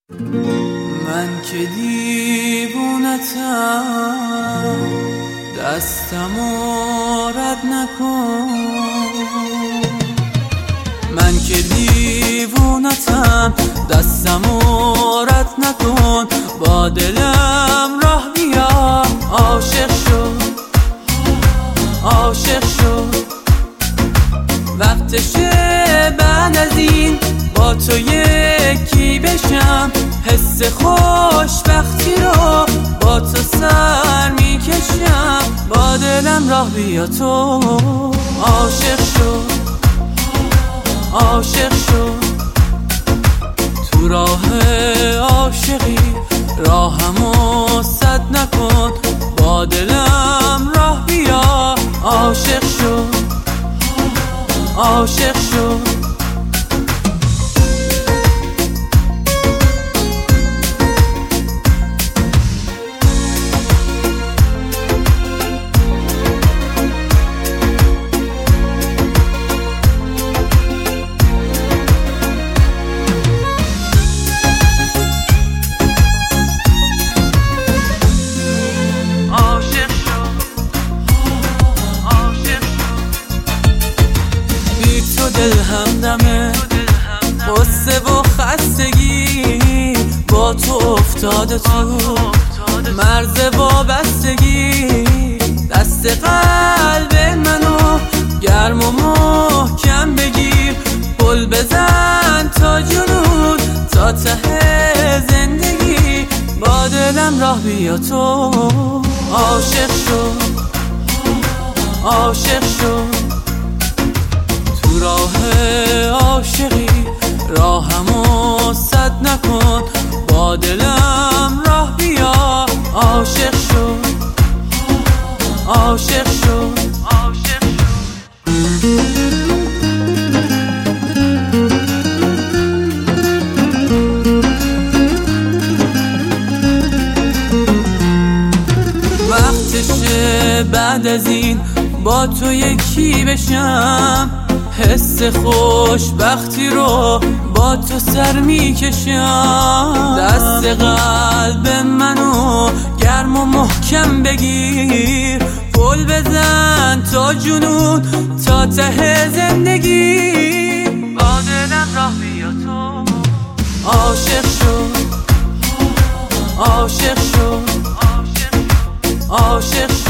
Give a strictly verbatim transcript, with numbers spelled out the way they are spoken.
من که دیوونتم دستمو رد نکن، من که دیوونتم دستمو رد نکن، با دلم راه بیا، عاشق شو عاشق شو، وقتشه بعد از این با تو یکی بشم، حس خوشبختی رو با تو سر میکشم، با دلم راه بیا تو، عاشق شو عاشق شو، تو راه عاشقی راهمو سد نکن، با دلم راه بیا، عاشق شو عاشق شو. دل همدمه قصه و خستگی، با تو افتاده تو مرز وابستگی، دست قلب منو گرم و محکم بگیر، پل بزن تا جنون تا ته زندگی، با دلم راه بیا تو، عاشق شو عاشق شو، تو راه عاشقی راهمو سد نکن، با دلم راه بیا، عاشق شو عاشق شو عاشق شو. وقتشه بعد از این با تو یکی بشم، حس خوشبختی رو با تو سر میکشم، دست قلب منو گرم و محکم بگیر، پل بزن تا جنون تا ته زندگی، با دلم راه بیا تو، عاشق شو عاشق شو عاشق شو.